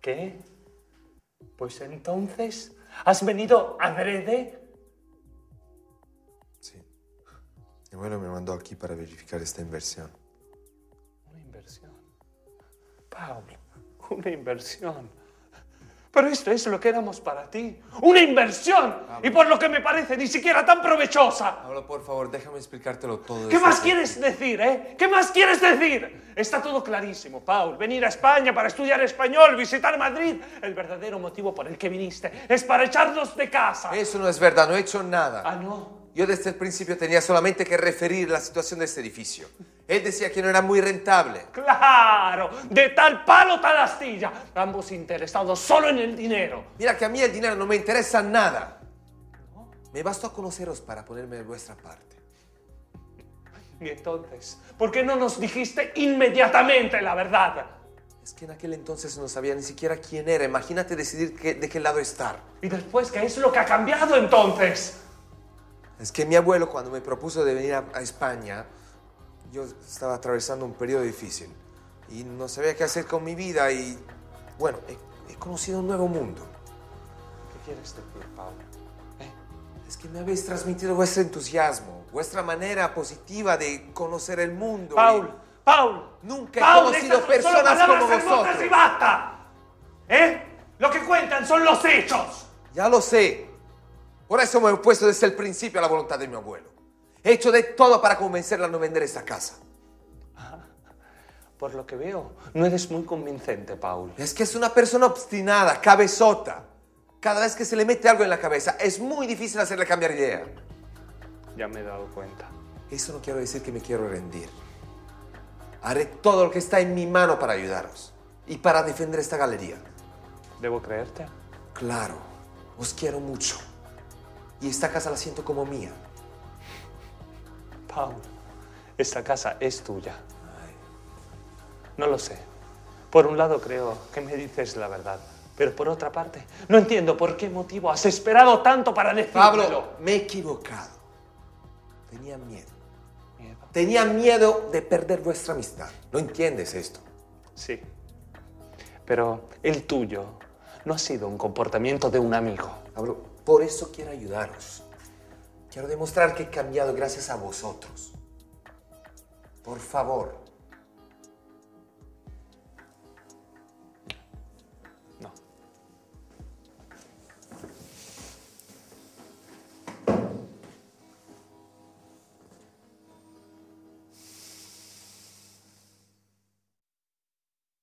¿Qué? Pues entonces, ¿has venido adrede? Sí. Mi abuelo me mandó aquí para verificar esta inversión. Una inversión. Paul, una inversión. Pero esto es lo que éramos para ti. ¡Una inversión! Pablo. Y por lo que me parece, ni siquiera tan provechosa. Pablo, por favor, déjame explicártelo todo. ¿Qué más quieres decir, eh? ¿Qué más quieres decir? Está todo clarísimo, Paul. Venir a España para estudiar español, visitar Madrid. El verdadero motivo por el que viniste es para echarnos de casa. Eso no es verdad, no he hecho nada. Ah, ¿no? Yo desde el principio tenía solamente que referir la situación de este edificio. Él decía que no era muy rentable. ¡Claro! De tal palo, tal astilla. Ambos interesados solo en el dinero. Mira que a mí el dinero no me interesa nada. Me bastó conoceros para ponerme de vuestra parte. Y entonces, ¿por qué no nos dijiste inmediatamente la verdad? Es que en aquel entonces no sabía ni siquiera quién era. Imagínate decidir de qué lado estar. ¿Y después qué es lo que ha cambiado entonces? Es que mi abuelo, cuando me propuso de venir a España, yo estaba atravesando un periodo difícil y no sabía qué hacer con mi vida y, bueno, he conocido un nuevo mundo. ¿Qué quieres decir, Pablo? Es que me habéis transmitido vuestro entusiasmo, vuestra manera positiva de conocer el mundo. Paul, Paul. Nunca Paul, he conocido estas son solo personas como palabras hermosas vosotros. y basta. ¿Eh? Lo que cuentan son los hechos. Ya lo sé. Por eso me he opuesto desde el principio a la voluntad de mi abuelo. He hecho de todo para convencerla a no vender esta casa. Por lo que veo, no eres muy convincente, Paul. Es que es una persona obstinada, cabezota. Cada vez que se le mete algo en la cabeza, es muy difícil hacerle cambiar idea. Ya me he dado cuenta. Eso no quiere decir que me quiero rendir. Haré todo lo que está en mi mano para ayudaros y para defender esta galería. ¿Debo creerte? Claro, os quiero mucho. Y esta casa la siento como mía. Paul, esta casa es tuya. No lo sé. Por un lado creo que me dices la verdad, pero por otra parte no entiendo por qué motivo has esperado tanto para decírmelo. Pablo, me he equivocado. Tenía miedo. ¿Miedo? Tenía miedo de perder vuestra amistad. ¿No entiendes esto? Sí. Pero el tuyo no ha sido un comportamiento de un amigo. Pablo, por eso quiero ayudaros. Quiero demostrar que he cambiado gracias a vosotros. Por favor,